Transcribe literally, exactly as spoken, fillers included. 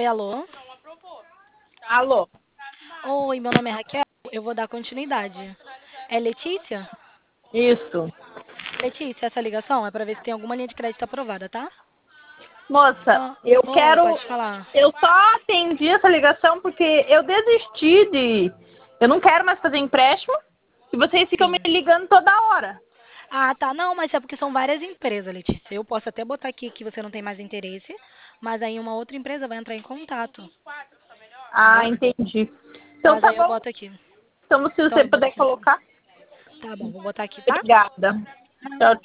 Oi, alô? Alô? Oi, meu nome é Raquel. Eu vou dar continuidade. É Letícia? Isso. Letícia, essa ligação é para ver se tem alguma linha de crédito aprovada, tá? Moça, Só... eu Oi, quero. pode falar. Eu só atendi essa ligação porque eu desisti de. Eu não quero mais fazer empréstimo e vocês ficam me Sim. ligando toda hora. Ah, tá. Não, mas é porque são várias empresas, Letícia. Eu posso até botar aqui que você não tem mais interesse, mas aí uma outra empresa vai entrar em contato, Ah, entendeu? entendi. Então Mas tá aí eu bom. boto aqui. Então, se Então você eu boto puder aqui. colocar. Tá bom, vou botar aqui, tá? Obrigada. Tchau,